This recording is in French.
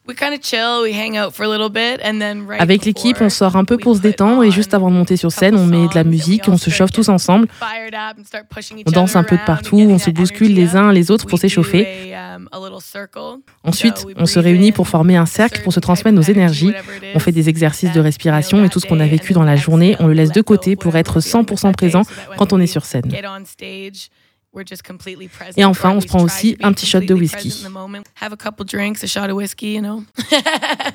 Avec l'équipe, on sort un peu pour se détendre et juste avant de monter sur scène, on met de la musique, on se chauffe tous ensemble. On danse un peu de partout, on se bouscule les uns les autres pour s'échauffer. Ensuite, on se réunit pour former un cercle pour se transmettre nos énergies. On fait des exercices de respiration et tout ce qu'on a vécu dans la journée, on le laisse de côté pour être 100% présent quand on est sur scène. Et enfin, on se prend aussi un petit shot de whisky.